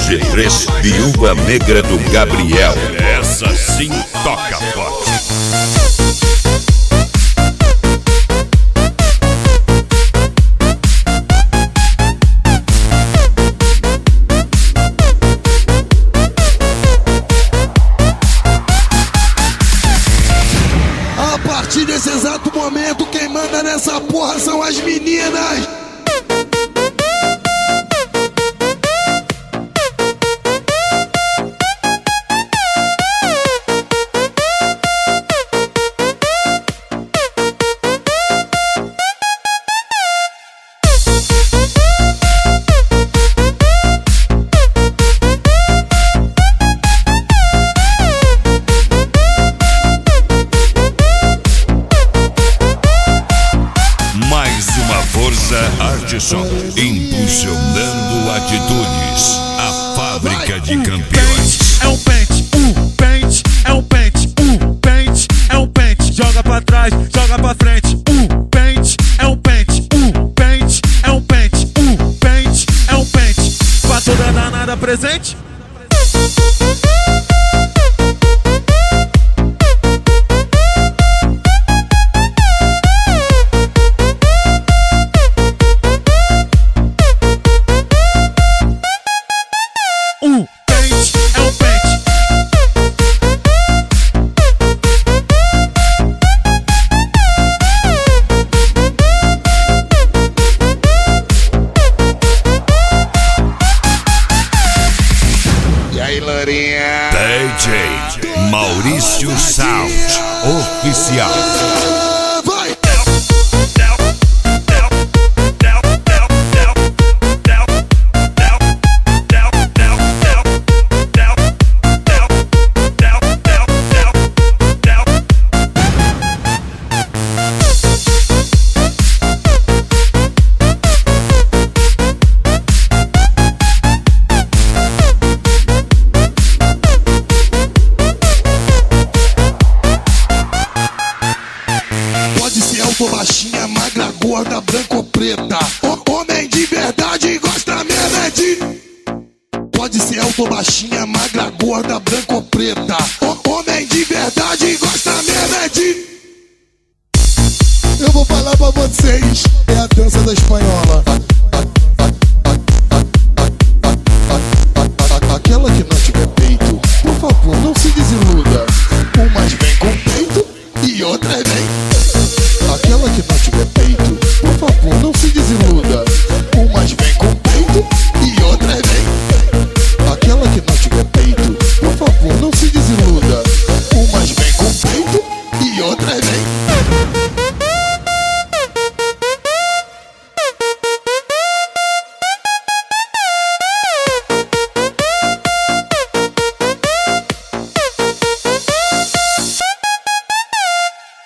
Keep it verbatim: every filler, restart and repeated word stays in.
G três, Viúva Negra do Gabriel. Essa sim toca forte. A partir desse exato momento, quem manda nessa porra são as meninas. Artisson, impulsionando atitudes, a fábrica de campeões. É um pente, um pente, é um pente, um pente, é um pente. Joga pra trás, joga pra frente. Um pente, é um pente, um pente, é um pente, um pente, é um pente. Pra toda danada presente. D J Maurício Sound Oficial. Alto, baixinha, magra, gorda, branca ou preta. O homem de verdade gosta mesmo é de... Pode ser alto, baixinha, magra, gorda, branca ou preta. O homem de verdade gosta mesmo é de... Eu vou falar pra vocês, é a dança da espanhola. Aquela que não tiver peito, por favor, não se desiluda. Umas vem com peito e outras vem